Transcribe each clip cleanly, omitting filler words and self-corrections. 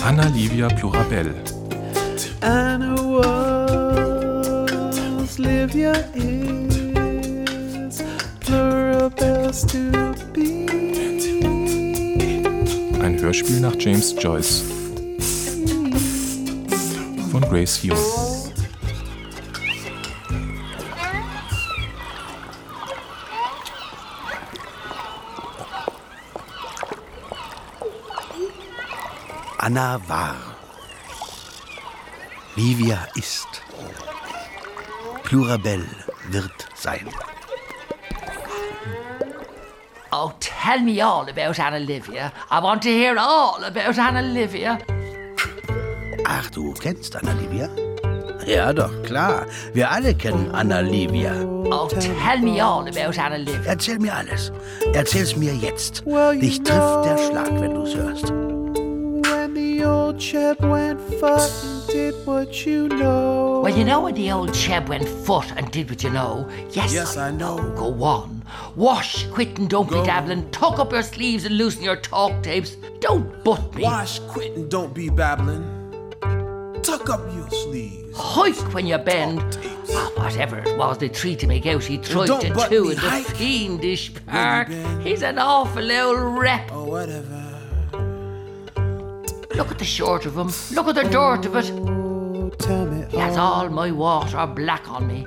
Anna Livia Plurabelle. Anna was, Livia is, Plurabelle's to be. Ein Hörspiel nach James Joyce von Grace Young. Anna war. Livia ist. Plurabelle wird sein. Oh, tell me all about Anna Livia. I want to hear all about Anna Livia. Ach, du kennst Anna Livia? Ja, doch, klar. Wir alle kennen Anna Livia. Oh, tell me all about Anna Livia. Erzähl mir alles. Erzähl's mir jetzt. Dich trifft der Schlag, wenn du's hörst. When the old chap went foot and did what you know. Well, you know when the old chap went foot and did what you know? Yes, I know. Go on. Wash, quit and don't be dabbling. Tuck up your sleeves and loosen your talk tapes. Don't butt me. Wash, quit and don't be babbling. Tuck up your sleeves. Hike when you bend. Whatever it was they treated me out, he tried to do in the fiendish park. He's an awful old rep. Oh, whatever. Look at the short of him. Look at the dirt of it. Oh, tell me He has all my water black on me.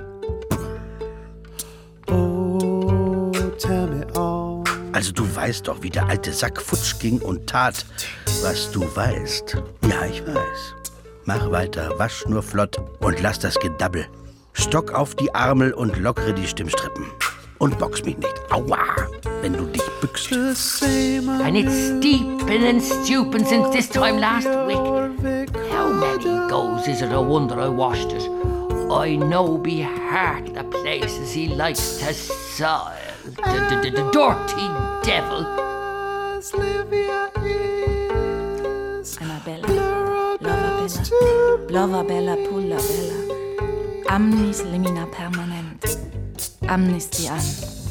oh, tell me all. Also du weißt doch, wie der alte Sack futsch ging und tat, was du weißt. Ja, ich weiß. Mach weiter, wasch nur flott und lass das Gedabbel. Stock auf die Armel und lockere die Stimmstrippen. Und box mich nicht. Aua, wenn du dich bückst. The same And it's steeping and stooping since this time last week. How many goes is it a wonder I washed it? I know be heart the places he likes to soil. The dirty devil. Livia is. Annabella, Lova Bella, Pulla Bella. Amnis limina permanent. Amnesty an.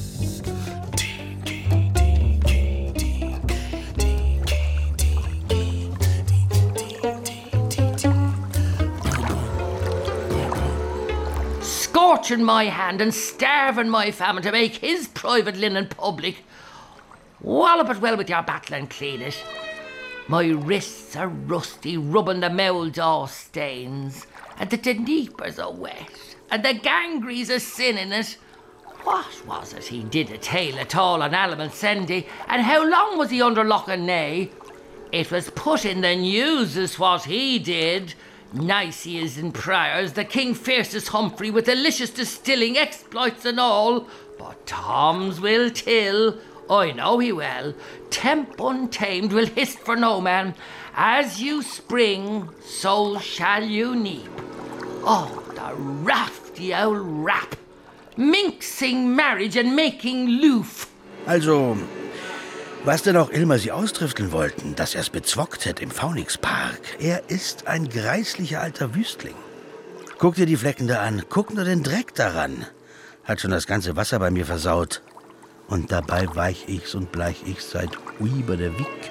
Scorching my hand and starving my famine to make his private linen public. Wallop it well with your battle and clean it. My wrists are rusty, rubbing the Mouldaw stains, and the Dnieper's are wet, and the gangrees are sin in it. What was it he did a tale at all on Almonsendy, and how long was he under lock and nail? It was put in the news is what he did. Nice he is in prayers, the king fiercest Humphrey, with delicious distilling exploits and all. But Tom's will till, I know he will. Temp untamed will hist for no man. As you spring, so shall you neep. Oh, the rafty old rap. Minxing marriage and making loof. Also, was denn auch immer sie austrifteln wollten, dass er's bezwockt hätt im Phoenixpark. Er ist ein greislicher alter Wüstling. Guck dir die Flecken da an, guck nur den Dreck daran. Hat schon das ganze Wasser bei mir versaut. Und dabei weich ich's und bleich ich's seit über der Wick.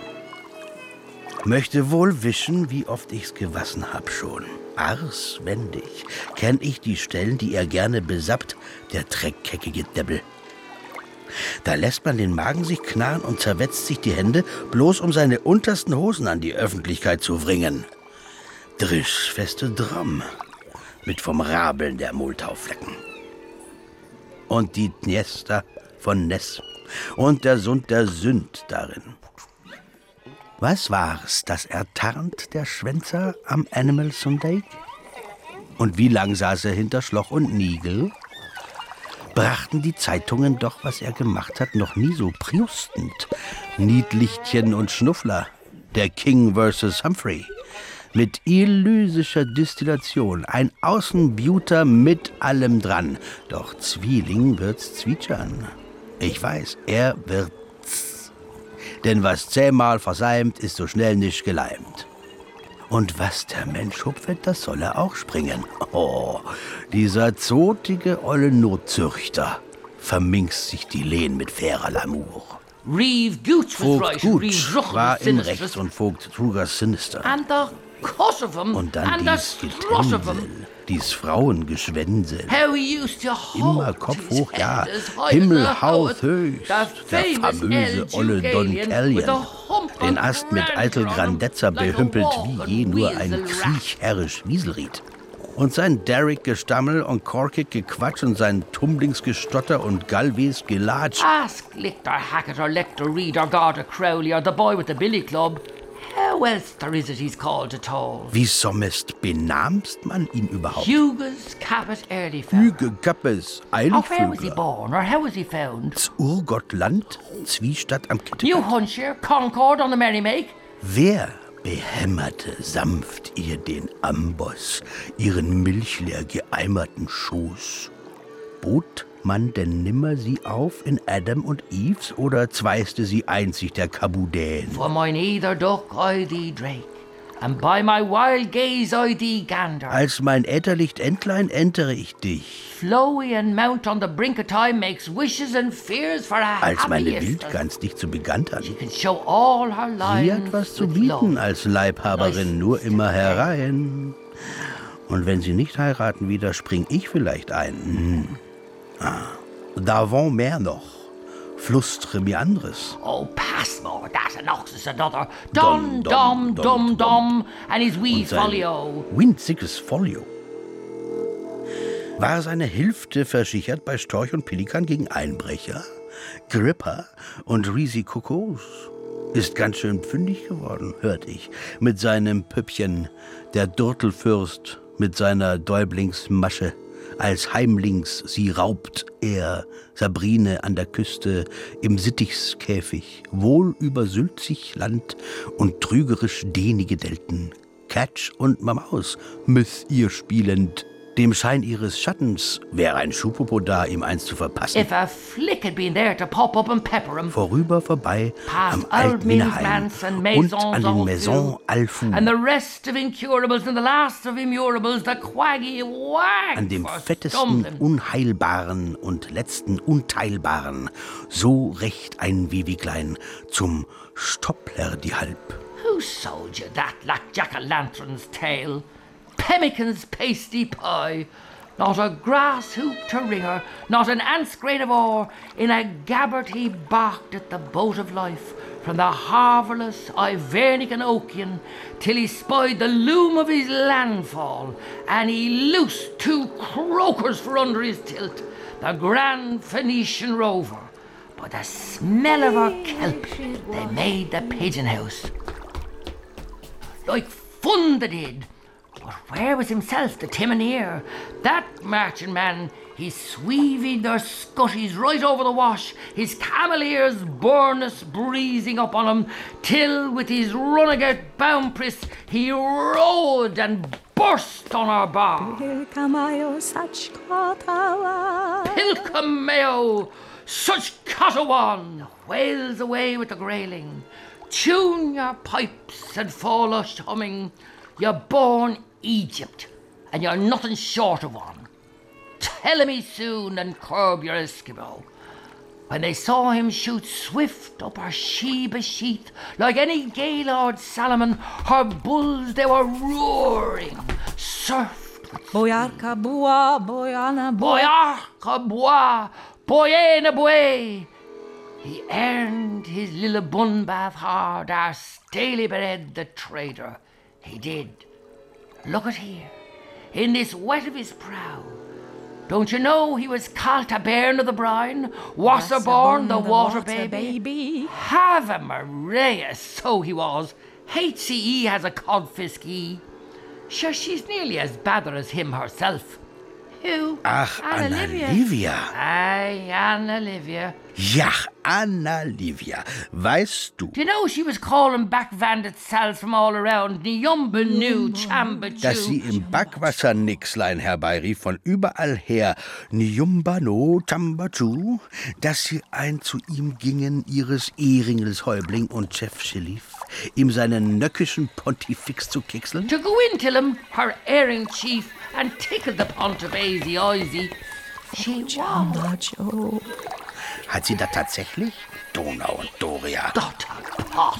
Möchte wohl wischen, wie oft ich's gewaschen hab schon. Arswendig kenn ich die Stellen, die er gerne besappt, der dreckkeckige Debbel. Da lässt man den Magen sich knarren und zerwetzt sich die Hände, bloß um seine untersten Hosen an die Öffentlichkeit zu wringen. Drischfeste Drom, mit vom Rabeln der Moultauflecken. Und die Dniester von Ness und der Sund der Sünd darin. Was war's, das ertarnt der Schwänzer am Animal Sunday? Und wie lang saß er hinter Schloch und Niegel? Brachten die Zeitungen doch, was er gemacht hat, noch nie so priustend. Niedlichtchen und Schnuffler, der King vs. Humphrey. Mit elysischer Distillation, ein Außenbuter mit allem dran. Doch Zwieling wird's zwitschern. Ich weiß, er wird's. Denn was 10-mal verseimt, ist so schnell nicht geleimt. Und was der Mensch hupfet, das soll er auch springen. Oh, dieser zotige olle Notzüchter. Verminkst sich die Lehn mit fairer Lamour. Reeve Gooch was Vogt right, and Reeve Gooch Druch war was im sinister. Recht und Vogt Truger Sinister. And the cuss of him, Und dann and the dies strut of him. Getänzel, dies Frauengeschwänzel. How he used to hold Immer Kopf his hoch, ja, head as high himmelhauch as a höchst, the der famous famöse El olle Don Julian with Callion, the hump den on Ast mit grandeur eitel on him, Grandezza like a behümpelt walking wie je nur ein weasel rat. kriechherrisch Wieselried. Und sein Derrick-Gestammel und Korkig-Gequatsch und sein Tumblingsgestotter und Galwes-Gelatsch. Ask Lictor Hackett or Lector Reed or Garter Crowley or the boy with the billy club. How else there is it he's called at all? Wie sommest benamst man ihn überhaupt? Hugus Caput Earlyfell. Hüge Kappes, Of where was he Eilvögler, born or how was he found? Urgottland, Zwiestadt am New Kittegat. Hampshire, Concord on the Merrimack. Wer behämmerte sanft ihr den Amboss, ihren milchleer geeimerten Schoß? Bot man denn nimmer sie auf in Adam und Eves oder zweiste sie einzig der Kabudän? For mine either duck I thee drake, and by my wild gaze I thee gander. Als mein Ätherlicht Entlein entere ich dich, Flowy and mount on the brink of time makes wishes and fears for a als meine happy Wildgans dich zu begantern. She can show all her Sie lines hat was zu with bieten love. als Leibhaberin, nur immer herein. Und wenn sie nicht heiraten wieder, spring ich vielleicht ein. D'avant mehr noch, flustre mir anderes. Oh, Passmore, that's an ox is another. Dum, Dum, dum, dum, dum, dum, dum, and his wee Und sein folio. winziges Folio. War seine Hälfte versichert bei Storch und Pelikan gegen Einbrecher, Gripper und Risikokos? Ist ganz schön pfündig geworden, hört ich, mit seinem Püppchen, der Durtelfürst, mit seiner Däublingsmasche. Als heimlings sie raubt er Sabrine an der Küste im Sittichskäfig, wohl über sülzig Land und trügerisch dehnige Delten. Catch und Mamaus müß ihr spielend. Dem Schein ihres Schattens wäre ein Schuhpopo da, ihm eins zu verpassen. If a flick had been there to pop up and pepper him. Vorüber, vorbei, Past am old alten Mills Minneheim Manse and und Maisons an den all Maison few. Alfou, And the rest of incurables and the last of immurables, the quaggy wag an dem for fettesten, stumbling. unheilbaren und letzten Unteilbaren, so recht ein Viviglein, zum Stoppler die Halb. Who sold you that like jack-o'-lantern's tail? Pemmican's pasty pie, not a grass hoop to wring her, not an ant's grain of ore. In a gabbard he barked at the boat of life, from the harbourless Ivernic and Ocean, till he spied the loom of his landfall, and he loosed 2 croakers for under his tilt, the grand Phoenician rover. By the smell of her kelp, they made the pigeon house. Like fun they did. But where was himself, the timoneer? That marching man, he sweeved their scutties right over the wash, his cameleers burnous breezing up on him, till with his runagate boundpriss he rode and burst on our bar. Pilka Mayo, such Cattawan, whales away with the grayling. Tune your pipes and fall us humming. You're born Egypt, and you're nothing short of one. Tell me soon and curb your Eskimo. When they saw him shoot swift up her Sheba sheath, like any Gaylord Salomon, her bulls they were roaring, surfed with Boyarka bua, boyana bua. Boyarka bois, boyena boy. He earned his little bun bath hard, our Stalybred the trader. He did. Look at here, in this wet of his prow. Don't you know he was called a bairn of the brine, Wasserborn the water baby? Have Maria, so he was. HCE has a codfiskey. Sure, she's nearly as bad as him herself. Who? Ach, Anna Anna-Livia. Aye, Anna-Livia. Ja, Anna-Livia. Weißt du, Do you know she was calling back bandit cells from all around Nyumba New Chamba dass sie im Backwasser Nixlein herbeirief von überall her, Nyumba no Chambachu, dass sie ein zu ihm gingen, ihres Ehringels Häuptling und Chef Schilif, ihm seinen nöckischen Pontifex zu kickseln? To go in till him, her erring chief, and tickle the Pontifex easy. She was. Hat sie da tatsächlich? Donau und Doria. Total Pass.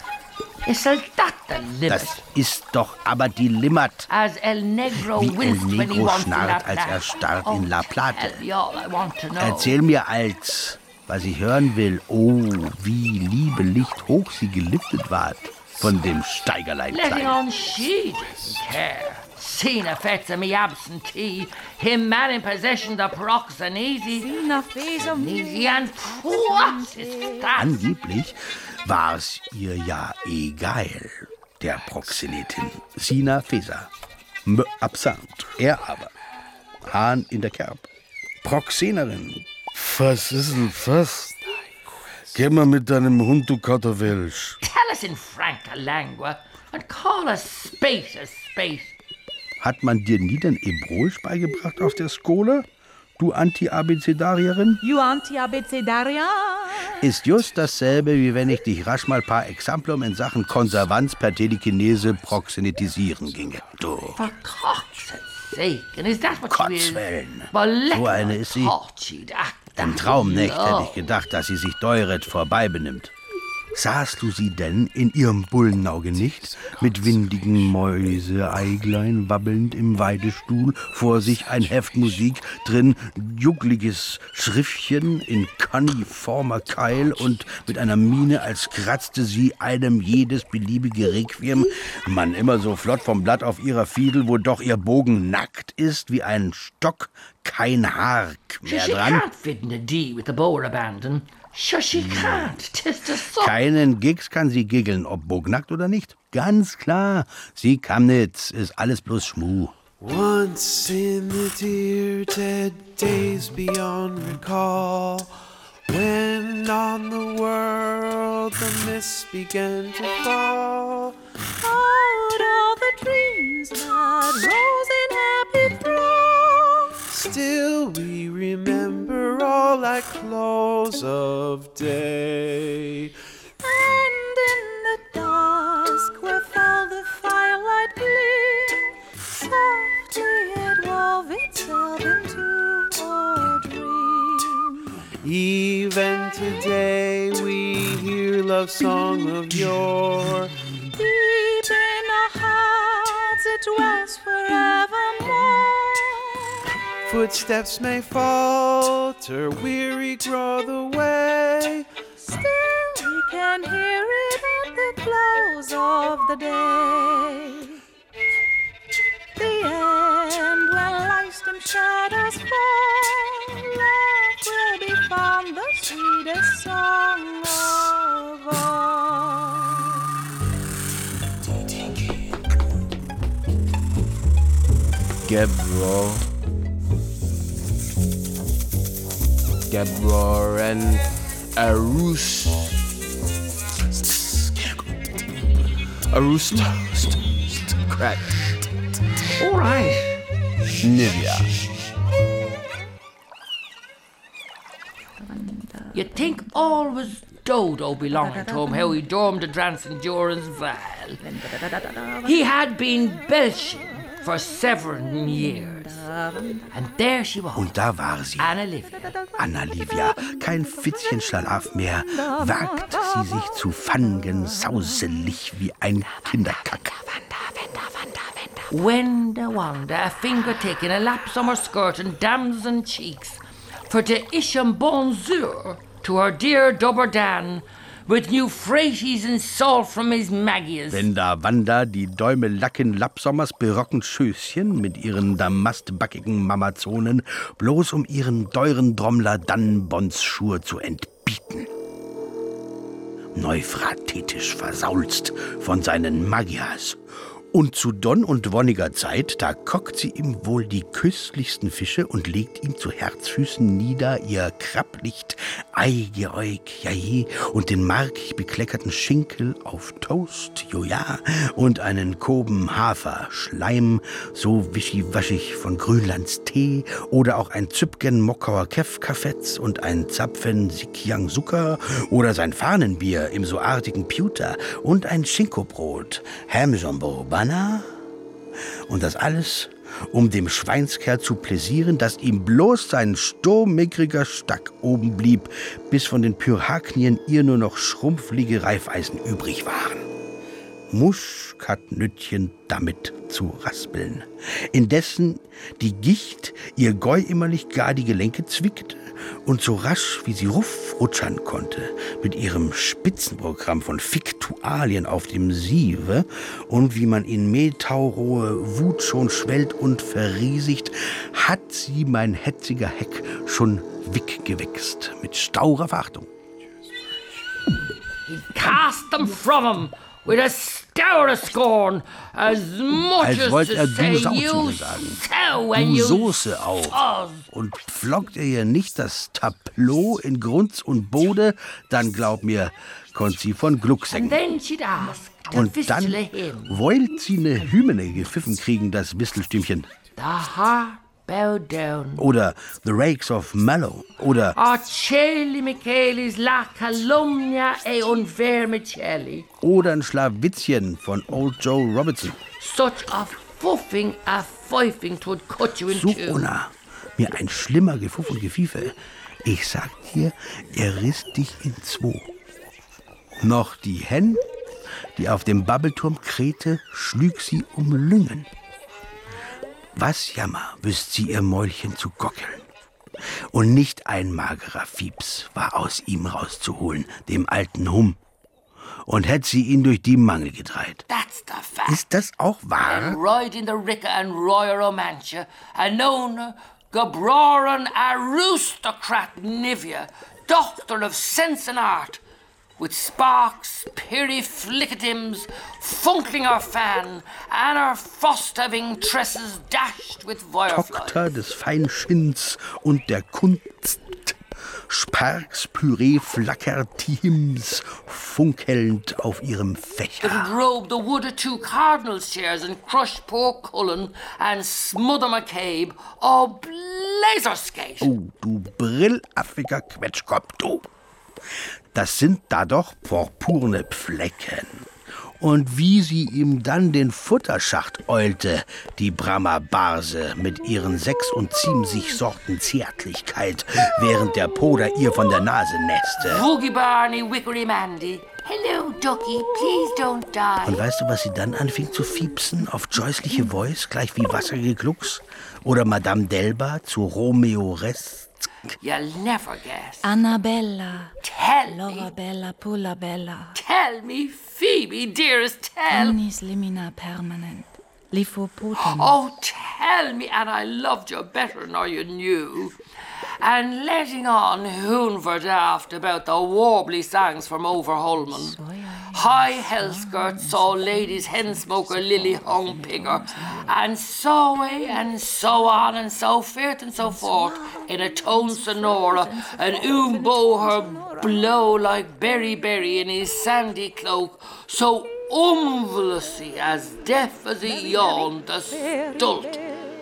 Is that the limit? Das ist doch aber die Limmat. As El Negro Wie El winced when he Negro wanted schnarrt, La als er Plata. starrt in La Plata. Tell me all I want to know. Erzähl mir als, was ich hören will. Oh, wie lieblich hoch sie geliftet ward von dem Steigerlein Letting Klein. on she didn't care. Seen effects of me absentee. Him man in possession the proxenese. Sina Fesa Easy and what is that? Angeblich war's ihr ja egal, der Proxenetin Sina Fesa. Absent. Er aber. Hahn in der Kerb. Proxenerin. Was ist denn was? Geh mal mit deinem Hund, du Kartoffelsch. Tell us in franca lingua and call a space a space. Hat man dir nie den Ebroisch beigebracht auf der Skole? Du Anti-Abecedarierin? You Anti-Abecedaria. Ist just dasselbe, wie wenn ich dich rasch mal par Exemplum in Sachen Konservanz per Telekinese proxenetisieren ginge. Du. For cock's sake, and is that what you is? Kotzwellen. Well, let So eine ist sie. Im Traum nicht hätte ich gedacht, dass sie sich deuret vorbei benimmt. Sahst du sie denn in ihrem Bullenauge nicht, mit windigen Mäuseeiglein wabbelnd im Weidestuhl, vor sich ein Heft Musik, drin juckliges Schriftchen in kanniformer Keil und mit einer Miene, als kratzte sie einem jedes beliebige Requiem, man immer so flott vom Blatt auf ihrer Fiedel, wo doch ihr Bogen nackt ist wie ein Stock, kein Haar mehr She dran. can't fit in a D with the bower abandon. Sure she can't. 'Tis the sun. Keinen Gigs kann sie giggeln, ob bognackt oder nicht. Ganz klar, sie Kamnitz, ist alles bloß Schmuh. Once in the dear dead days beyond recall, when on the world the mists began to fall, Out of the dreams that rose in happy throng. still we remember all like close of day. And in the dusk where fell the firelight gleam, softly it wove itself into a dream. Even today we hear love song of yore. Deep in our hearts it dwells forevermore. Footsteps may falter, weary grow the way. Still we can hear it at the close of the day. The end when life's dim shadows fall, love will be found the sweetest song of all. Gabror and Arus. Toast. Crack. All right. Nivea. You'd think all was Dodo belonging to him, how he dormed the Drance Endurance Val. He had been belching for 7 years. And there she was, Und da war sie, Anna Livia. Anna Livia, kein Fitzchen Schlaf mehr, wagt sie sich zu fangen, sauselig wie ein Kinderkack. Wenda, a finger taking a lapse on her skirt and damson cheeks, for to isham bonjour to her dear Dubber Dan, with new Fraties and salt from his Maggies. Wenn da Wanda die Däumelacken Lapsommers berocken Schößchen mit ihren damastbackigen Mamazonen, bloß um ihren teuren Drommler Dannenbonsschur zu entbieten. Neuphratetisch versaulst von seinen Magias. Und zu Donn und wonniger Zeit, da kocht sie ihm wohl die köstlichsten Fische und legt ihm zu Herzfüßen nieder ihr Krabblicht, Eigeäug, jahi, und den markig bekleckerten Schinkel auf Toast, joja, und einen Koben Hafer, Schleim, so wischiwaschig von Grönlands Tee, oder auch ein Züpgen Mockauer Keffkaffetz und ein Zapfen Sikyang Zucker, oder sein Fahnenbier im so artigen Pewter und ein Schinkobrot, Ham Jumbo, und das alles um dem Schweinskerl zu pläsieren, dass ihm bloß sein sturmmickriger Stack oben blieb, bis von den Pyrrhaknien ihr nur noch schrumpflige Reifeisen übrig waren. Muschkatnüttchen damit zu raspeln, indessen die Gicht ihr Gäu immerlich gar die Gelenke zwickte und so rasch, wie sie rutschern konnte, mit ihrem Spitzenprogramm von Fiktualien auf dem Sieve und wie man in mehltaurohe Wut schon schwellt und verriesigt, hat sie mein hetziger Heck schon weggewichst mit staurer Verachtung. He cast them from him with a stour scorn, as much Als as wollte to er say, du Sau zu you ihr sagen. sow and Du you Soße auf. soz. Und pflockt er ihr nicht das Tableau in Grunz und Bode, dann glaub mir, konnt sie von Gluck And singen. then she'd ask the Und dann fistula him. wollt sie ne Hymne gepfiffen kriegen, das Whistelstümchen. The heart bowed down. Oder The Rakes of Mallow. Oder Arcelli Michaelis la calumnia e unvermicelli. Oder ein Schlawitzchen von Old Joe Robertson. Such a fuffing, a pfeifing twould cut you in Such two. Ona, mir ein schlimmer Gefuff und Gefiefe. Ich sag dir, er riss dich in zwei. Noch die Hen, die auf dem Babbelturm krähte, schlüg sie um Lüngen. Was Jammer, wüsst sie ihr Mäulchen zu gockeln. Und nicht ein magerer Fieps war aus ihm rauszuholen, dem alten Humm. Und hätt sie ihn durch die Mangel gedreht. That's the fact. Ist das auch wahr? Ride in the Ricker and Royal Romantia, and known Gabroran aristocrat Nivea, doctor of sense and art, with sparks, periflickatims, funkling her fan, and her frost-having tresses dashed with fireflies. Doktor des Feinschinns und der Kunst. Sparks Püree flackert Teams, funkelnd auf ihrem Fächer. It'd robe the wood of two cardinals' chairs and crush poor Cullen and smother McCabe, oh blazerskate. Oh, du brillaffiger Quetschkopf, du. Das sind da doch purpurne Flecken. Und wie sie ihm dann den Futterschacht eulte, die Brahma-Barse mit ihren 76 Sorten Zärtlichkeit, während der Poder ihr von der Nase nässte. Woogie Barney, Wickery Mandy. Hello, Ducky, please don't die. Und weißt du, was sie dann anfing zu fiepsen auf Joyce'liche Voice, gleich wie Wassergeglucks? Oder Madame Delba zu Romeo Rest? You'll never guess. Annabella, Tell me, Lorabella, Pullabella, tell me, Phoebe, dearest, tell. Omnis limina permanent, Liphopotamus. Oh, tell me, and I loved you better nor you knew. And letting on Hoonford aft about the warbly songs from over Holman. High hell skirts saw ladies hen smoker Lily hung pigger, and so away and so on and so forth and so forth in a tone sonora, and bow her blow like Berry in his sandy cloak, so umvelously as deaf as a yawn, the stult.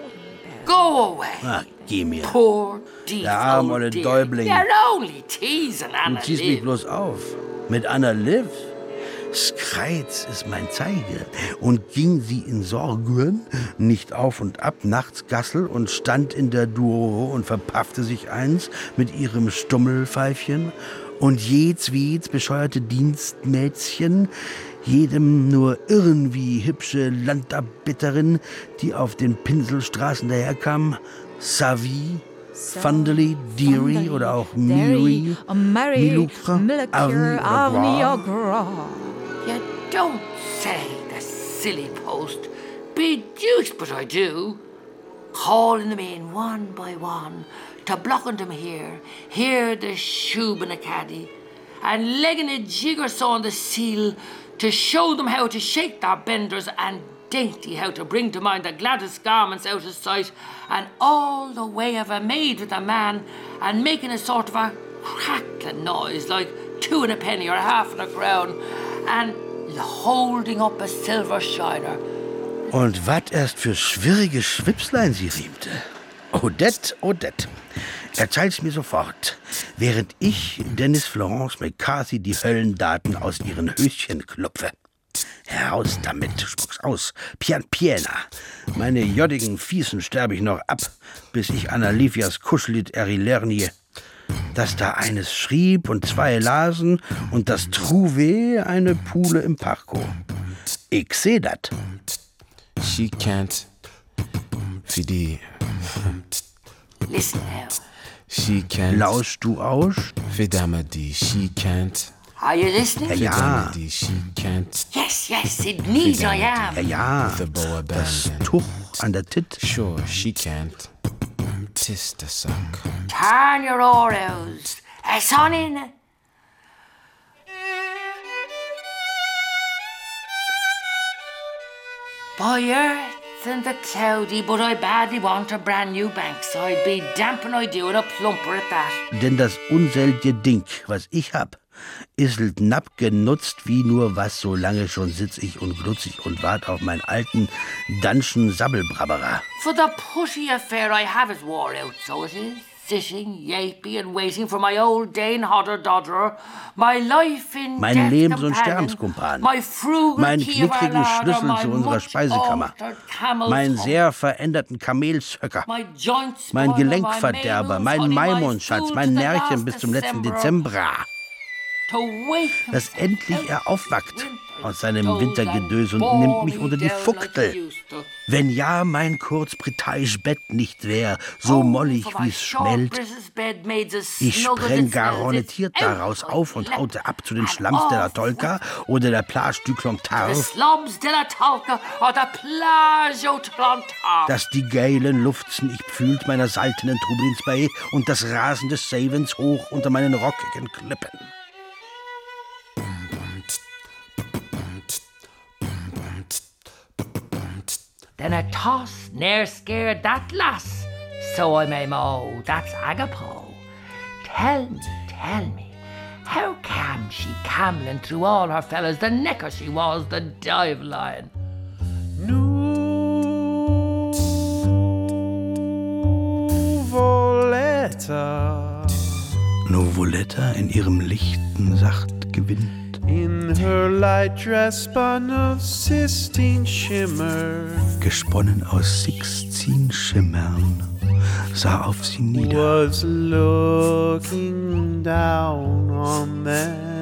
Go away. Ach, geh mir. Poor deep Der arme old olle dear. Däubling. You're only teasing Du Anna ziehst mich Liv. bloß auf. Mit Anna Liv? Skreiz ist mein Zeige. Und ging sie in Sorgen nicht auf und ab, nachts Gassel und stand in der Duore und verpaffte sich eins mit ihrem Stummelpfeifchen. Und jeds bescheuerte Dienstmädchen, jedem nur irgendwie hübsche Landarbitterin, die auf den Pinselstraßen daherkam, Savie, Funderly, Deary oder auch Miri, Milucre, Arni oder Bra. You don't say, the silly post. Be deuced, but I do. Calling them in one by one, to blocking them here the shoob in a caddy, and legging a jig or so on the seal, to show them how to shake their benders, and dainty how to bring to mind the gladdest garments out of sight, and all the way of a maid with a man, and making a sort of a crackling noise, like 2 and a penny or 1/2 and a crown, and holding up a silver shiner. Und wat erst für schwierige Schwipslein sie riemte. Odette. Erzähl's mir sofort, während ich Dennis Florence McCarthy die Höllendaten aus ihren Höschen klopfe. Heraus damit, spuck's aus. Pian piena. Meine joddigen Fiesen sterbe ich noch ab, bis ich Anna Livias Kuschelied erlernie. Dass da eines schrieb und zwei lasen und das Trouvé eine Pule im Parko. Ich seh dat. She can't. Für die. Listen now. She can't. Lauschst du aus? Für Dame, die she can't. Are you listening? Ja. Dame, die she can't. Yes, indeed I am. Ja, The boa das band. Tuch an der Tit. Sure, she can't. Tis the suck. Turn your oars. Son in. By earth and the cloudy, but I badly want a brand new bankside. Be damp and I do and a plumper at that. Denn das unselge Ding, was ich hab, ist knapp genutzt wie nur was, so lange schon sitz ich und glutzig und wart auf meinen alten Danschen Sabbelbrabberer. For the pushy affair I have is wore out, so it is. Sitting, yapy and waiting for my old Dane Hodder-Dodderer, my life in Mein death Lebens- und companion, Sterbenskumpan, my frugal meinen key of our knickrigen larder, Schlüssel my zu unserer much Speisekammer, altered camel's meinen hump, sehr veränderten Kamelsöcker, my joint mein spoiler, Gelenkverderber, my mein Mabel's honey, my Maimonschatz, food mein to the Närrchen last bis zum letzten December. Dezember, To wake dass endlich er aufwacht aus seinem those Wintergedös und and nimmt mich bore unter me die down Fuchtel. like he used to. Wenn ja mein kurzbritaisch Bett nicht wär, so mollig For my wie's short schmellt, British bed made as ich snug as spreng it smells. garantiert It's daraus out auf und like haute ab zu den an Schlams de la awful Tolka oder der Plage du The Clontarf, slums de la Talca or the plage au Clontarf. dass die geilen Luftzen ich pfühlt meiner saltenen Trublins bei und das Rasen des Savens hoch unter meinen rockigen Klippen. Then a toss ne'er scared that lass, so I may mow, that's Agapo. Tell me, how can she camelin through all her fellows, the necker she was, the dive lion? Nuvoletta Nuvoletta in ihrem lichten Sachtgewind, in her light dress spun of Sistine shimmer gesponnen aus Sixtin-Schimmern, sah auf sie nieder. was looking down on them.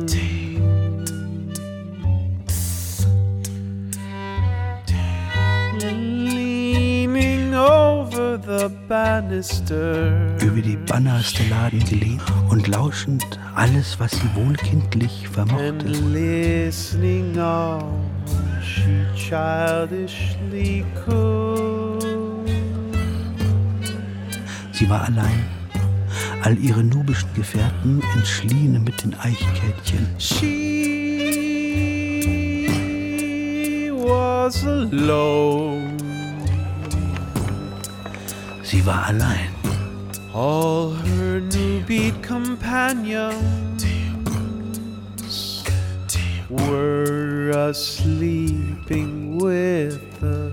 Leaning over the banister, Über die Bannerstelladen gelehnt und lauschend alles, was sie wohlkindlich vermochte. and listening all she childishly could. Sie war allein. All ihre nubischen Gefährten entschliehen mit den Eichkätchen. She was alone. Sie war allein. All her new-beat companions were a-sleeping with the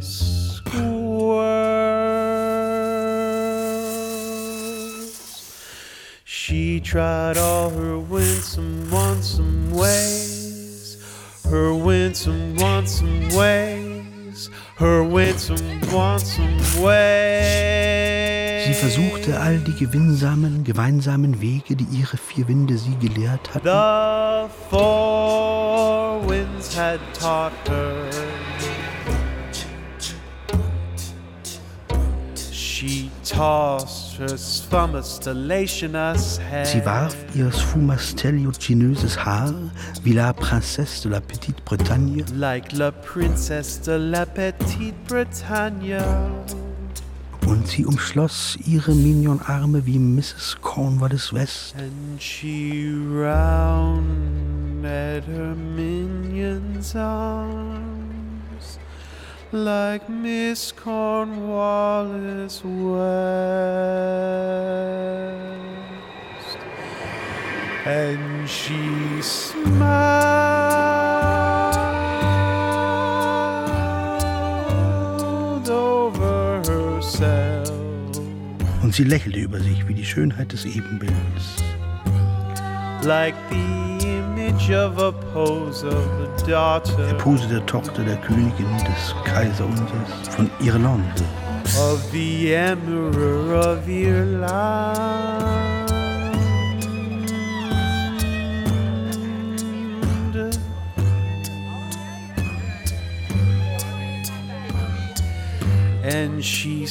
squirrels. She tried all her winsome, wansome ways, her winsome, wansome ways, her winsome, wansome ways. Sie versuchte all die gemeinsamen Wege, die ihre vier Winde sie gelehrt hatten. The four winds had taught her. She tossed her sfumastellationous head. Sie warf ihr sfumastelliocinöses Haar wie la Princesse de la Petite Bretagne like la princesse de la petite Bretagne. und sie umschloss ihre Mignonarme wie Mrs. Cornwallis West. And she rounded her minion's arms like Miss Cornwallis West. And she smiled over herself. Und sie lächelte über sich wie die Schönheit des Ebenbilds. Like the image image of a pose of the daughter Der Pose der Tochter der Königin des Kaiser unseres von Irlande. of the Emperor of Ireland. And she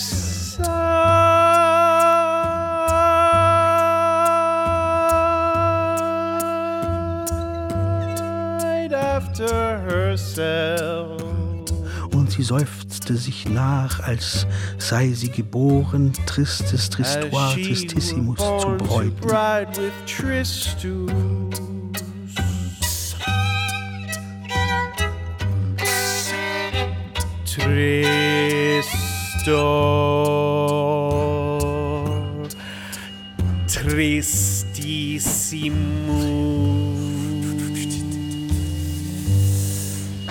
sighed after herself. Und sie seufzte sich nach, als sei sie geboren, tristes Tristoire As she tristissimus was zu born to bräuten. bride with Tristus. Tristor Tristissimus.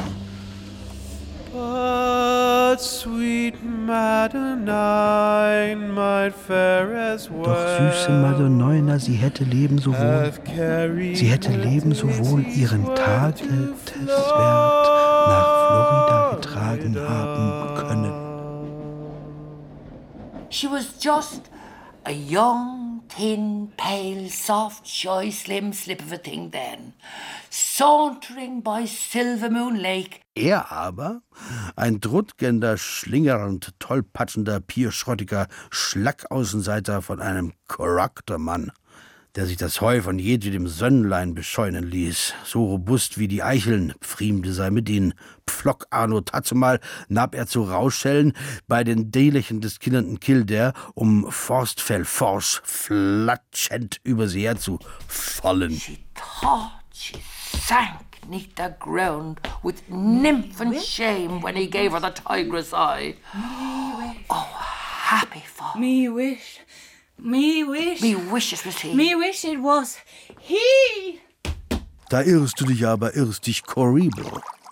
But sweet Madeline might fare as well. Doch süße Madonnina, sie hätte leben so wohl, sie hätte leben so wohl ihren Tageteswert nach Florida getragen haben können. She was just a young, thin, pale, soft, shy, slim slip of a thing then, sauntering by Silvermoon Lake. Er aber, ein druttgender, schlingernd, tollpatschender, pierschrottiger Schlackaußenseiter von einem Charaktermann, der sich das Heu von jedwedem Sönnlein bescheunen ließ, so robust wie die Eicheln, pfriemde sei mit ihnen, pflock Arno tatzumal, nahm er zu Rauschellen bei den Dehlichen des kindernden Kildare, Forstfell forsch, flatschend über sie herzufallen. She thought she sank neath the ground with nymph and shame when he gave her the tigress eye. Oh, happy fall. Me wish Me wish it was he. it was he. Da irrst du dich aber, irrst dich horrible.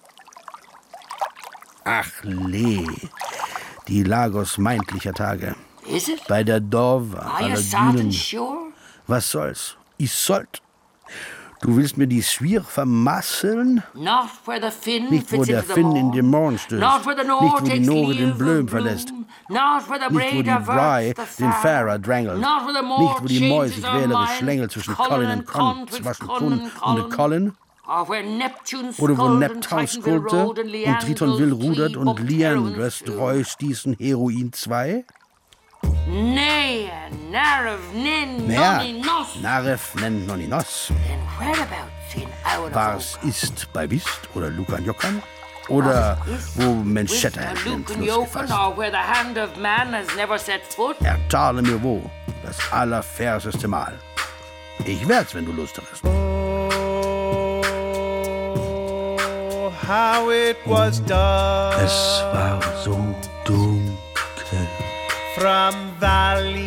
Ach, Lee, die Lagos meindlicher Tage. Is it? Bei der Dove, Are you aller certain Dünen. sure? Was soll's? Ich sollt. Du willst mir die Schwier vermasseln? Not where the fin Nicht, wo fits der into the Finn maw. in den Morn stößt. Not where the Nicht, Nor wo die takes Nore leave den of Blöm bloom. verlässt. Not where the Nicht, wo braid die Bry averts the den far. Fahrer drängelt. Not where the Nicht, Moor wo die Mäuse changes sich her wählerisch mind. schlängelt zwischen Cullen Colin und and Con, Con, zwischen Cullen Kun and und Colin. Or where Neptune Oder wo sculled and Neptun Tritonville skulpte rode and und Tritonville Leandros rudert Clee und bumped Leandros heroines through. treu stießen Heroin 2? Nay, Narav Nin Naja, Nonny Nos. Naref nennt Noninos. Then whereabouts in Auer Was ist bei Wist oder Lukan Jokan? Oder wo Menschetta den Fluss gefasst? Or where the hand of man has never set foot. Ertale mir wo, das allerverseste Mal. Ich werd's, wenn du Lust hast. Oh, how it was dark. Es war so dunkel. From Valley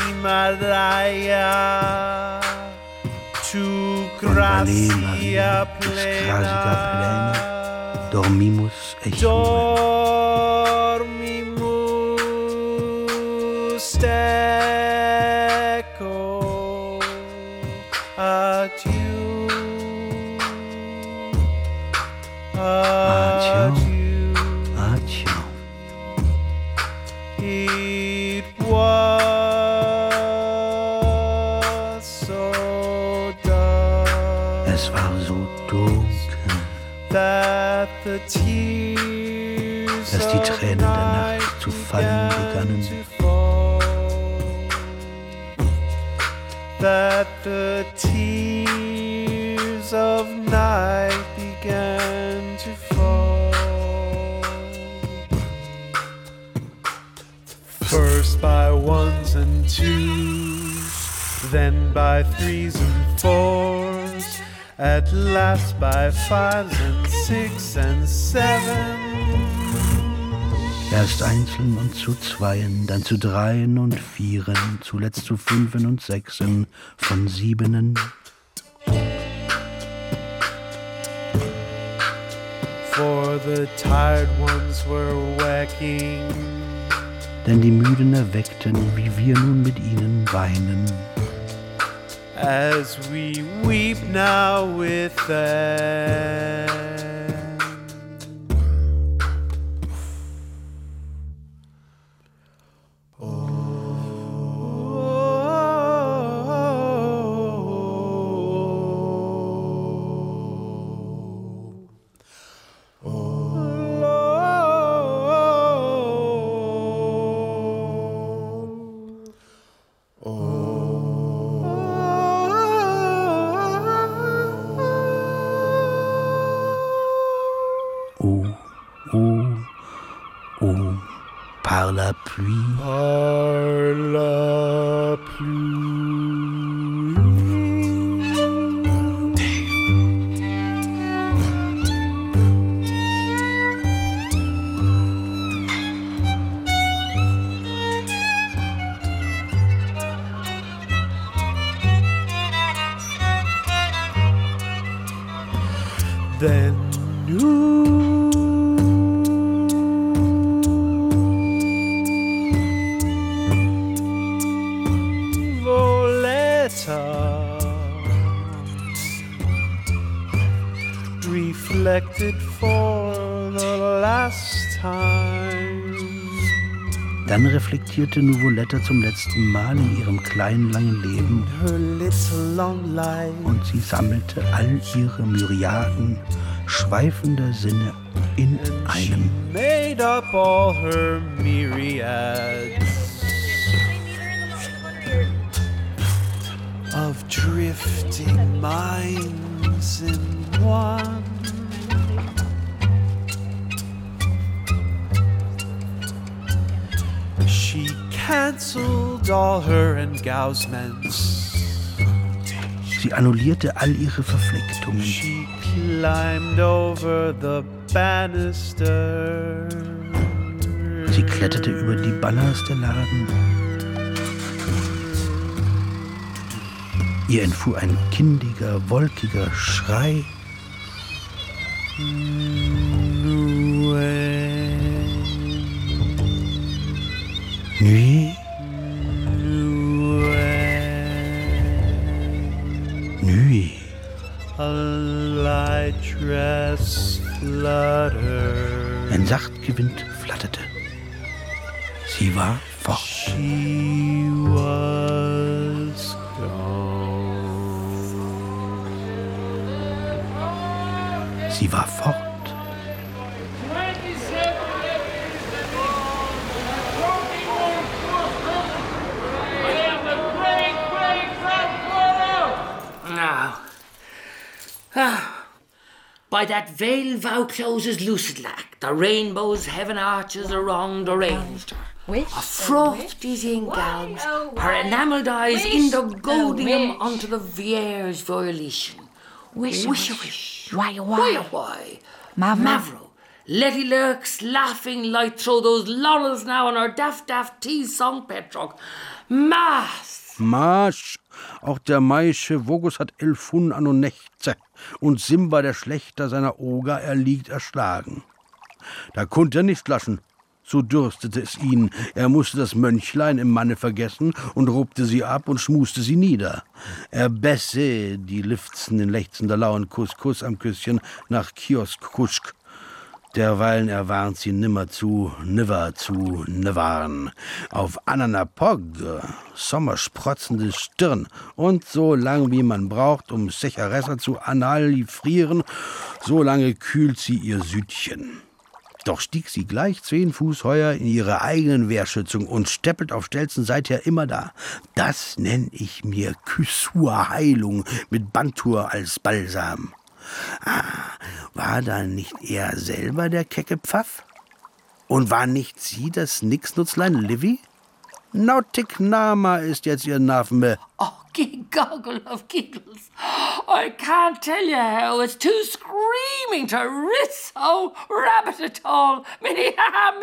Malaya to Gracia Plena. Dormimus Dormimus echo. Adieu. Adieu. Adieu. It was so dark. Es war so dunkel, That the tears dass die of Tränen der night Nacht zu fallen begannen. to fall. That the tears of night began to fall. First by ones and twos, then by threes and fours, at last by fives and six and seven. Erst einzeln und zu zweien, dann zu dreien und vieren, zuletzt zu fünfen und sechsen, von siebenen. For the tired ones were waking, Denn die Müden erweckten, wie wir nun mit ihnen weinen. as we weep now with them. Par la pluie. Par la pluie. Then reflected for the last time. Dann reflektierte Nuvoletta zum letzten Mal in ihrem kleinen, langen Leben Her little long life. und sie sammelte all ihre Myriaden schweifender Sinne in einem. Made up all her myriads of drifting minds in one. She cancelled all her engagements. Sie annullierte all ihre Verflechtungen. She climbed over the banister. Sie kletterte über die Banners der Laden. Ihr entfuhr ein kindiger, wolkiger Schrei. Nuit. Nuit. A light dress fluttered. Ein Sachtgewind flatterte. Sie war fort. She was gone. Sie war fort. By that veil thou closes lucid lack, the rainbow's heaven arches around arranged her. Wish, A froth is in gowns, her enamelled eyes in the godium unto the Vier's violation. Wish, wish. Why? Mavro. Letty lurks laughing light through those laurels now on her daft tea song Petrock. Mass! Marsch! Auch der Maische Vogus hat 11 Pfund an und Nächte, und Simba, der Schlechter seiner Oger, erliegt erschlagen. Da konnt er nicht lassen, so dürstete es ihn. Er musste das Mönchlein im Manne vergessen und ruppte sie ab und schmuste sie nieder. Er bässe die Liftzen in lechzender lauen Kuss am Küsschen nach Kiosk-Kuschk. Derweilen erwarnt sie nimmer zu Nevarn. Auf Ananapog, sommersprotzende Stirn und so lang wie man braucht, um Secheressa zu analyfrieren, so lange kühlt sie ihr Südchen. Doch stieg sie gleich 10 Fuß heuer in ihre eigenen Wehrschützung und steppelt auf Stelzen seither immer da. Das nenn ich mir Küssur-Heilung mit Bantur als Balsam. War da nicht er selber der kecke Pfaff? Und war nicht sie das Nixnutzlein Livy? Nautic Nama ist jetzt ihr Name. Oh, goggle of giggles. I can't tell you how it's too screaming to ritz-ho rabbit at all. Minny-ha,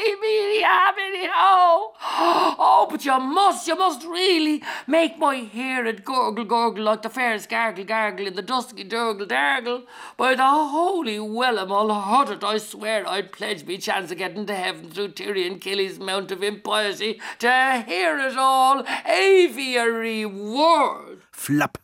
minny-ho. Oh, but you must really make my hair it gurgle like the fairest gargle in the dusky dargle. By the holy Wellum, I'll hut it, I swear I'd pledge me chance of getting to heaven through Tyrion Killy's mount of impiety to hear it all aviary word. Flapp.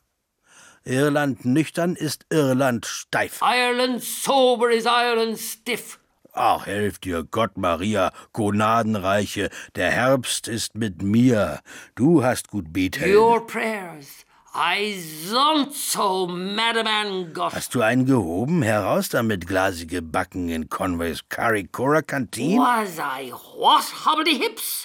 Irland nüchtern ist Irland steif. Ireland sober is Ireland stiff. Ach, helf dir Gott, Maria, Gnadenreiche, der Herbst ist mit mir. Du hast gut beten. Your prayers, I sont so, Madam Angot. Hast du einen gehoben? Heraus damit, glasige Backen in Conways Curry-Cora Canteen? Was I what, hobbledy hips?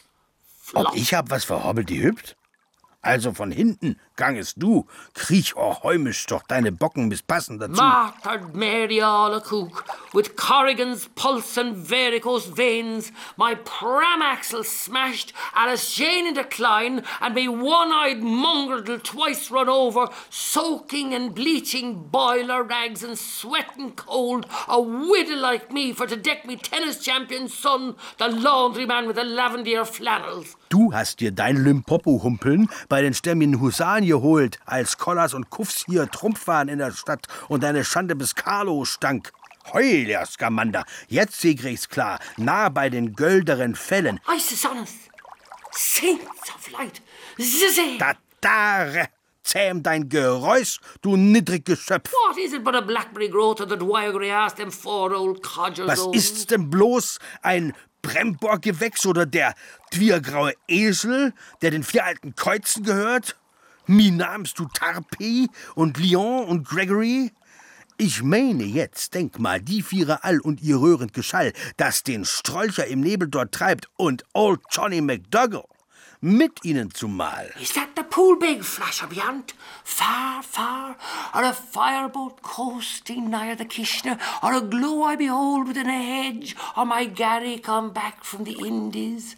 Ob ich hab was verhobbelt, die hübt? Also von hinten gangest du, kriech heimisch doch deine Bocken mispassen dazu. Martyred Mary all a cook, with Corrigan's pulse and varicose veins, my pram axle smashed, Alice Jane in decline, and me one-eyed mongrel twice run over, soaking and bleaching boiler rags and sweating cold, a widow like me for to deck me tennis champion son, the laundryman with the lavender flannels. Du hast dir dein Limpopo-Humpeln bei den stämmigen Husaren geholt, als Kollars und Kuffs hier Trumpf waren in der Stadt und deine Schande bis Carlo stank. Heul, der Skamander, jetzt seh ich's klar, nah bei den gölderen Fällen. Isis on us, saints of light, zizzy! Tatare, zähm dein Geräusch, du niedrig Geschöpf. What is it but a blackberry growth of the dwyre asked them four old codgers? Was ist's denn bloß, ein Bremborgewächs oder der twiergraue Esel, der den 4 alten Käuzen gehört? Mi nahmst du Tarpey und Lyon und Gregory? Ich meine jetzt, denk mal, die 4 all und ihr rührend Geschall, das den Strolcher im Nebel dort treibt und Old Johnny McDougall. Mit ihnen zumal. Is that the pool big flasher beyond? Far, far, or a fireboat coasting nigh the Kishner, or a glow I behold within a hedge, or my Gary come back from the Indies?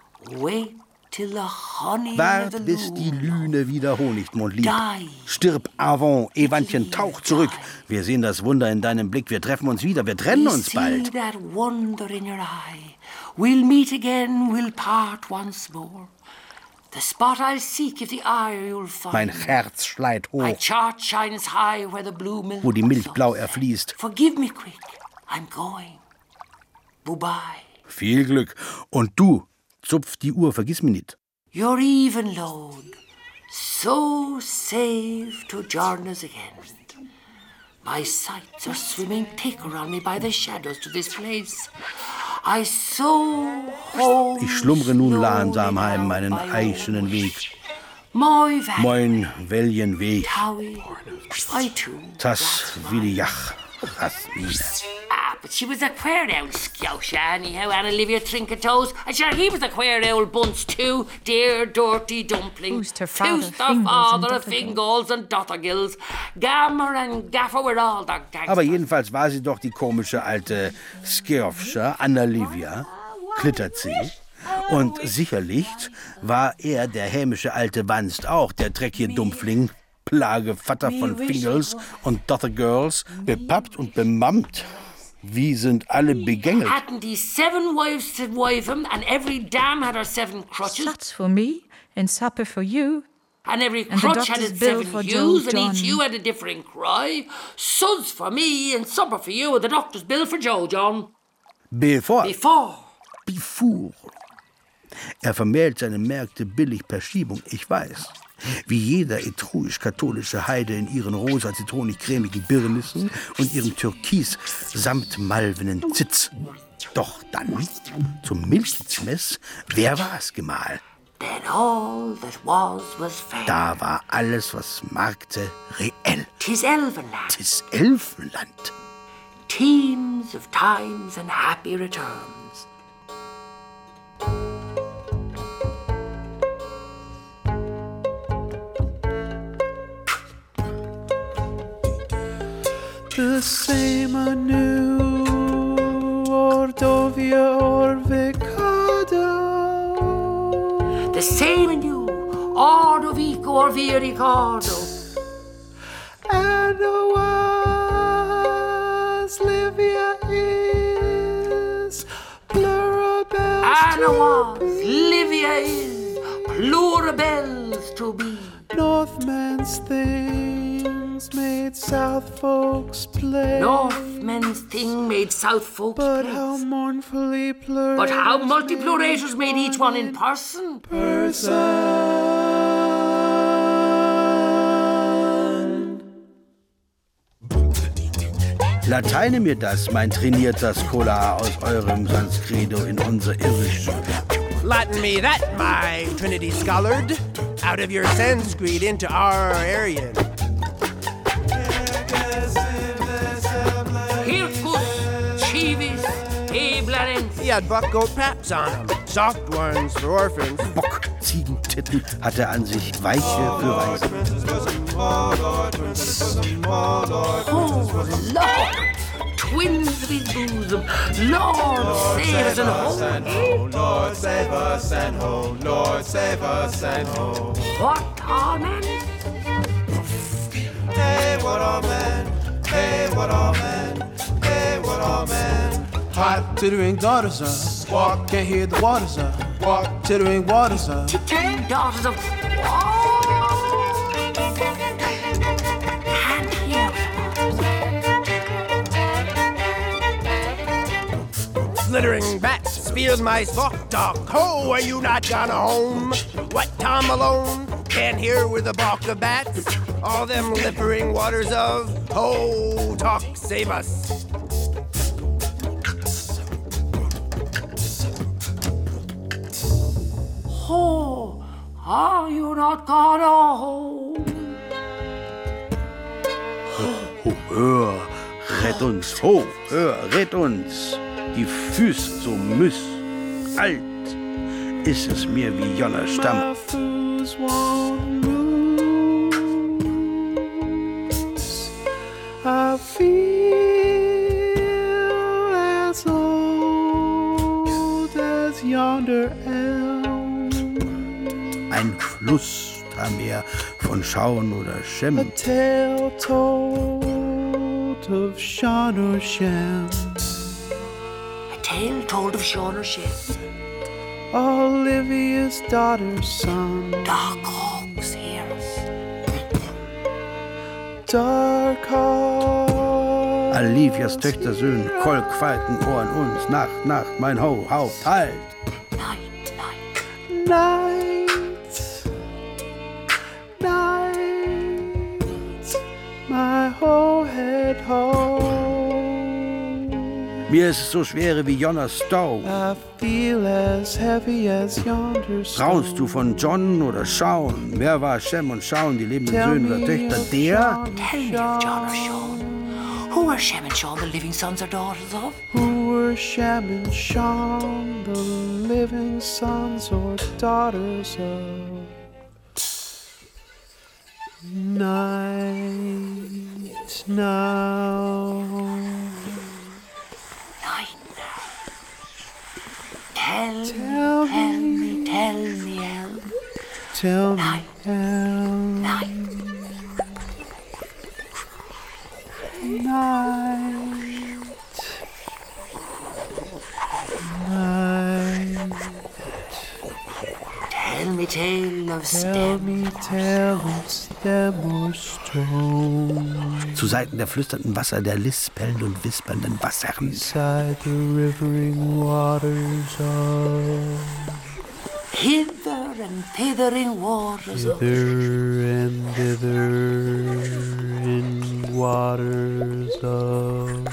Wait till the honey Wart, of the bis die Lüne wieder Honigmund liebt. Die. Stirb avant, Evantchen, tauch zurück. Wir sehen das Wunder in deinem Blick. Wir treffen uns wieder. Wir trennen uns bald. See that wonder in your eye. We'll meet again, we'll part once more. The spot I'll seek if the ire you'll find. Mein Herz schleit My hoch, chart shines high where the blue milk wo die Milch flows. blau erfließt. Forgive me quick, I'm going. Bye-bye. Viel Glück. Und du, zupf die Uhr, vergiss mich nicht. Your even load, so safe to join us again. My sights are swimming thick around me by the shadows to this place. I so home Ich schlummre nun slowly langsam heim down meinen my eichenen own Weg. My van, Moin, welchen Weg. Howie, I too. Das will die Jach. Ah, but she was a queer old scousha anyhow, Anna Olivia Trinketoes. And sure, he was a queer old bunch too, dear dirty dumpling. Who's her father, Who's the Fingals father and of Fingals and Dottergills? Gammer and Gaffer were all the gangsters. Aber jedenfalls war sie doch die komische alte Skeofscher, Anna Livia, klittert sie. Und sicherlich war er der hämische alte Wanst auch, der dreckige Dumpfling, Plagevater von Fingals und Dottergirls, bepappt und bemammt. Wie sind alle begängelt? Hadn't he 7 wives to wife him, and every dam had her 7 crutches, Sluts for me and supper for you. and every And the crutch had doctor's its bill 7 for hues, Joe and each John. hue had a different cry. Suds for me and supper for you, and the doctor's bill for Joe John. Bevor. Before. Er vermählt seine Märkte billig per Schiebung, ich weiß. Wie jeder etruisch-katholische Heide in ihren rosa-zitronig-cremigen Birnissen und ihrem türkis-samtmalvenen Zitz. Doch dann, zum Milchzmess, wer war's gemahl? Then all that was fair. Da war alles, was markte, reell. 'Tis Elvenland, Tis Elfenland. teams of times and happy returns. The same anew, Ordovia or Vicado. The same in you, Ordovico or Viricardo. And was Livia is Plurabelle. Anna was, Livia is, pluribels to be. Northmen's things made South folks play. Northmen's thing made South folks But place. how mournfully plural. But how multiplurators made each one in person. person. Lateine mir das, mein trainierter Scholar aus eurem Sanskrido in unser Irische. Latin me that, my Trinity scholard, out of your Sanskrit into our Aryan. Hirkus, Chivis, Eblerens. He had buck-goat paps on him, soft ones for orphans. Bock, Ziegentitten hat er an sich, weiche für Weiße. Oh, Lord, twins of his bosom, Lord, save us and hold. Lord, save us and hold. Lord, save us and hold. What torment? Hey, what all men? Hey, what all men? Hey, what all men? Hot tittering daughters of walk, can't hear the waters of walk, tittering waters of. Tittering daughters of... Can't hear. Flittering bats, field mice, walk dog. Ho, are you not gone home? What, Tom Malone? Can't hear with the balk of bats? All them lippering waters of... Ho, talk, save us. Oh, are you not gone home? Hör, rett uns, ho, hör, rett uns. Die Füße so müß, alt, ist es mir wie Jonner Stamm. I feel as old as yonder elm. Ein Flussmeer von Schauen oder A Schemm. tale told of Sean or Shem. A tale told of Sean or Shem. Olivia's daughter's son. Dark hawks hear us. Dark Hawk. Alivias Töchter Söhn, Kolk, Falken, Ohren uns, Nacht, Nacht, mein Ho, Haupt, halt! Night, night. Night. Night. My whole head home. Mir ist es so schwere wie Jonner Stau. I feel as heavy as yonder stone. Raunst du von John oder Schauen? Wer war Shem und Schauen, die lebenden Söhne oder Töchter? Der? Tell me of John or Sean. Who are Shem and Sean, the living sons or daughters of? Who were Shem and Sean, the living sons or daughters of? Night now. Night now. Tell me, El. Tell me, Night. El. Night. Night. Night. Tell me tale of Tell stem. me tale of stem or stone. Zu Seiten der flüsternden Wasser, der lispelnden und wispernden Wassern. Beside the rivering waters of Hither and thithering waters of. hither and thither in waters of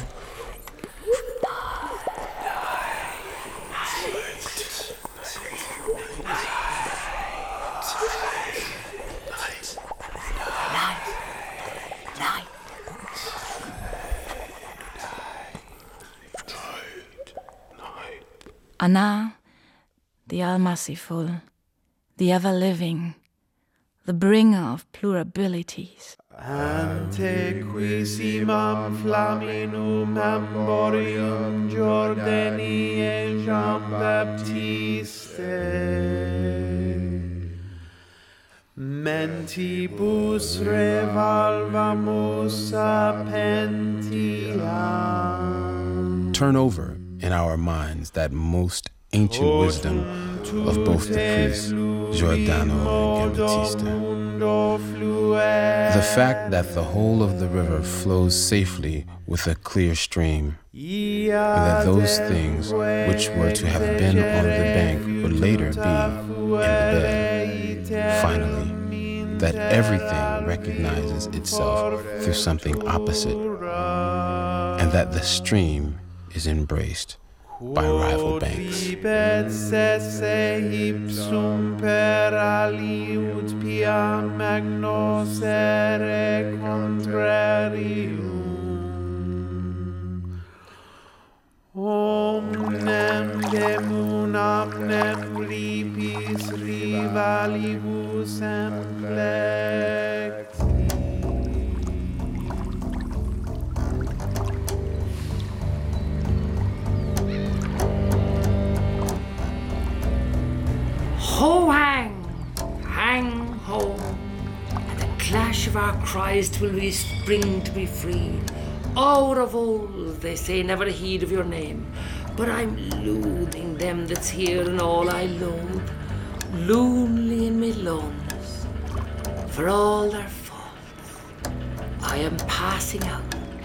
Night. Ana, the all-merciful, the ever-living, the bringer of plurabilities. Antequissimam flaminum amborium Jordaniae Jean-Baptiste Mentibus revalvamus sapientiam. Turn over in our minds that most ancient wisdom of both the priests, Giordano and Giambattista. The fact that the whole of the river flows safely with a clear stream, and that those things which were to have been on the bank would later be in the bed. Finally, that everything recognizes itself through something opposite, and that the stream is embraced by rival banks. Omnem demunam nem ripis rivalibus emplexi. Ho hang, hang ho. At the clash of our cries 'twill we spring to be free. Out of old, they say, never heed of your name. But I'm loathing them that's here and all I loathe. Lonely in me loneliness. For all their faults, I am passing out.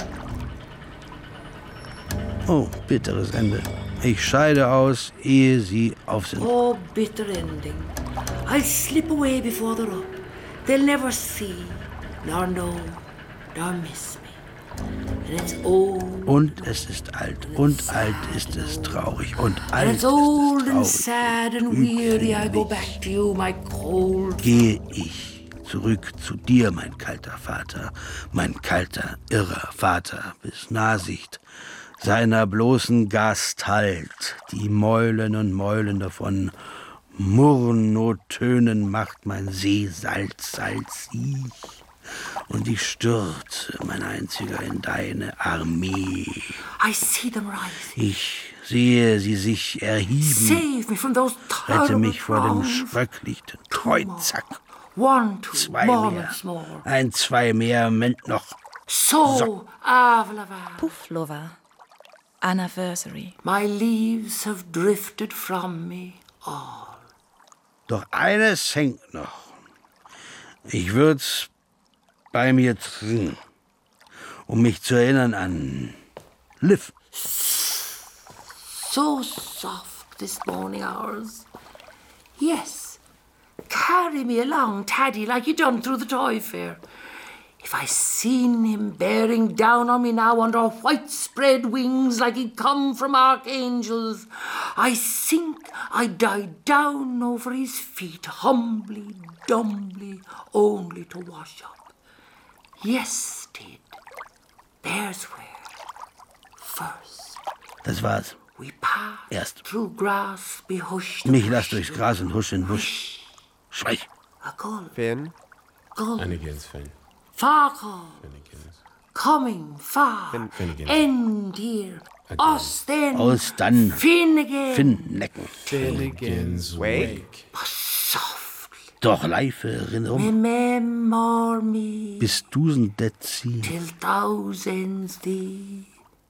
Oh, bitteres Ende. Ich scheide aus, ehe sie auf sind. Oh, bitter ending. I'll slip away before they're up. They'll never see, nor know, nor miss me. And it's old. Und es ist alt, und alt ist es traurig, und alt And it's old and ist es sad and weary. I go back to you, my cold. Gehe ich zurück zu dir, mein kalter Vater, mein kalter, irrer Vater, bis Nahsicht seiner bloßen Gastalt, die Mäulen und Mäulen davon murren, no Tönen macht mein See salzig. Und ich stürze, mein Einziger, in deine Armee. I see them rise. Ich sehe sie sich erheben. Save me from those Rette terrible mich vor dem crowns. schrecklichen Kreuzack. 1, 2 2 mehr. moments more. 1, 2 mehr, Moment noch. So, Avlava. Puflova. Anniversary. My leaves have drifted from me all. Doch eines hängt noch. Ich würd's bei mir trinken, um mich zu erinnern an Liv. So soft this morning hours. Yes, carry me along, Taddy, like you done through the toy fair. If I seen him bearing down on me now under white spread wings like he'd come from archangels, I sink, I die down over his feet, humbly, dumbly, only to wash up. Yes, Tid, there's where, first, Das war's. we pass Erst. through grass, be hushed. Mich lass durchs Gras und husch in Busch. Schweig. A gull, Finn? gull, Finnegans, Finn. far call, Finnegans. coming far, Finnegan. end here, us then, Aus dann. Finnegan. Finnnecken. Finnegans Wake? Softly, Doch Leife rinrum. remember me Bis Dusen det sie. till thousands thee.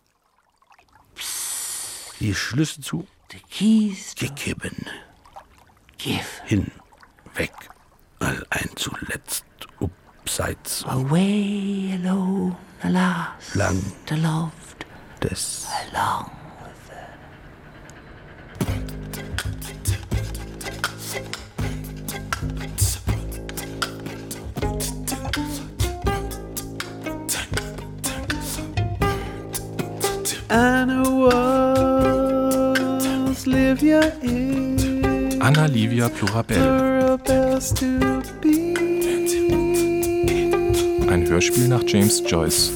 Die Schlüsse zu. The keys to Gegeben. give. Hin. Weg. Allein zuletzt. Upseits. Away alone, alas, Lang. the loved, Des. along. Anna was Livia in Anna Livia Plurabelle. to be. Ein Hörspiel nach James Joyce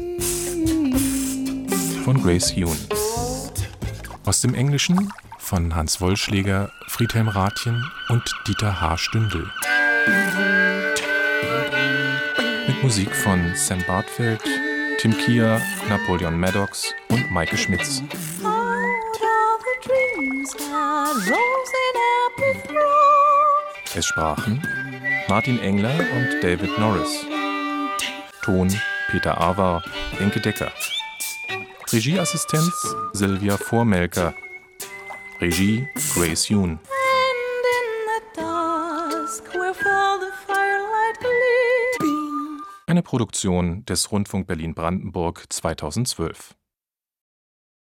von Grace Hune. Aus dem Englischen von Hans Wollschläger, Friedhelm Rathjen und Dieter H. Stündel. Mit Musik von Sam Bartfeld, Tim Kier, Napoleon Maddox und Maike Schmitz. Out of the dreams that rose in apple throat. Es sprachen Martin Engler und David Norris. Ton Peter Awer, Enke Decker. Regieassistenz Silvia Vormelker. Regie Grace Hune. And in the dusk where fell the firelight gleam. Eine Produktion des Rundfunk Berlin-Brandenburg 2012.